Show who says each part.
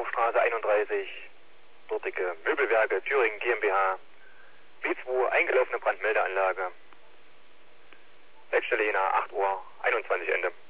Speaker 1: Bahnhofstraße 31, dortige Möbelwerke Thüringen GmbH, B2 eingelaufene Brandmeldeanlage. Leitstelle Jena, 8 Uhr, 21 Ende.